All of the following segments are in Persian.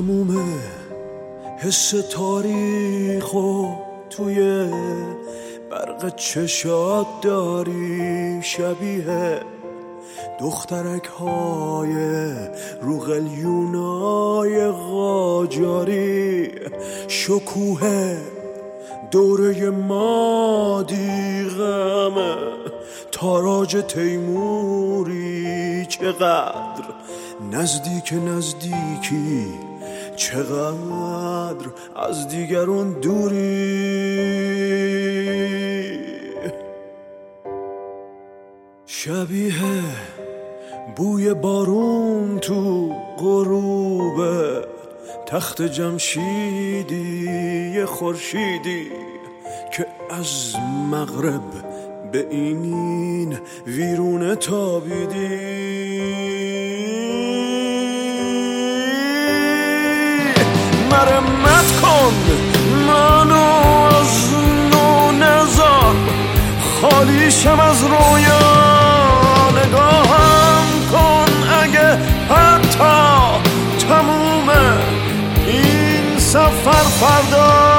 تموم حس تاریخو توی برق چشات داری، شبیه دخترک های رو قلیونای قاجاری، شکوه دوره مادی، غمه تاراج تیموری، چقدر نزدیکی، چقدر از دیگرون دوری، شبیه بوی بارون تو غروب تخت جمشیدی، خورشیدی که از مغرب به این ویرونه تابیدی، مرمت کن منو از نو نزار، خالیشم از رویا، نگاهم کن اگه حتی تموم این سفر فردا.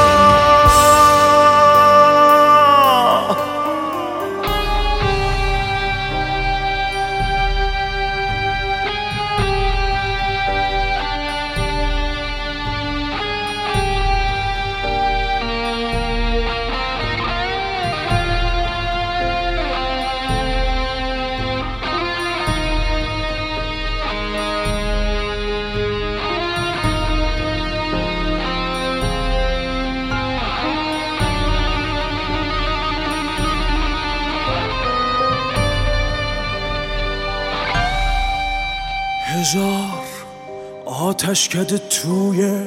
هزار آتش کده توی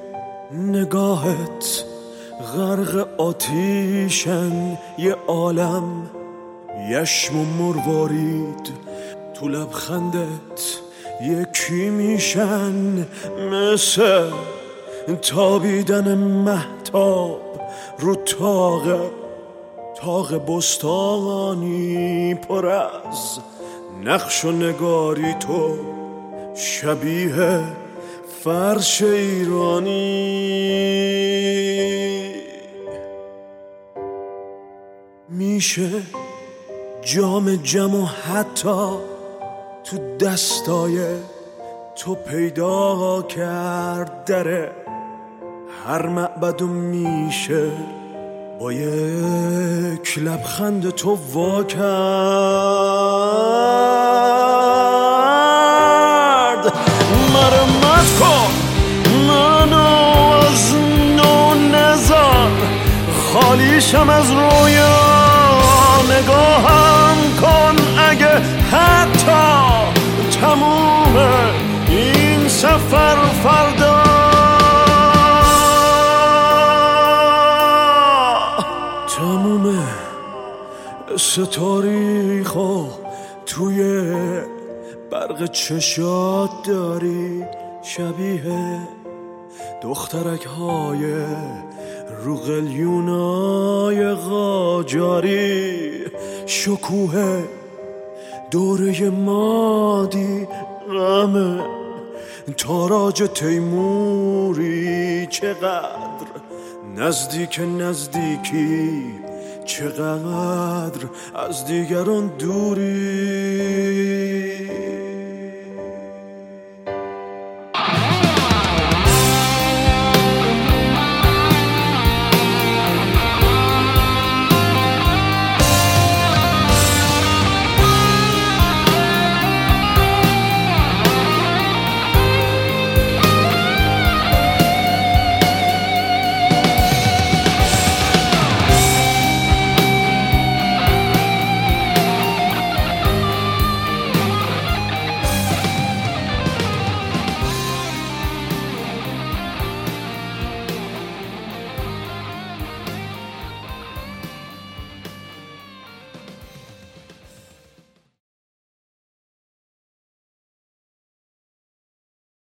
نگاهت، غرق آتیشن یه عالم، یشم و مروارید تو لبخندت یکی میشن، مثل تابیدن مهتاب رو تاق بستانی پر از نقش و نگاری، تو شبیه فرش ایرانی، میشه جام و حتی تو دستای تو پیدا کرد، دره هر معبدو میشه با یک لبخند تو وا کرد، مرمت کن منو از نو نزار، خالیشم از رویا، نگاهم کن اگه حتی تموم این سفر فردا. تموم تاریخو توی برق چشات داری، شبیه دخترک های رو قلیونای قاجاری، شکوه دوره مادی، غمه تاراج تیموری، چقدر نزدیکی، چقدر از دیگران دوری.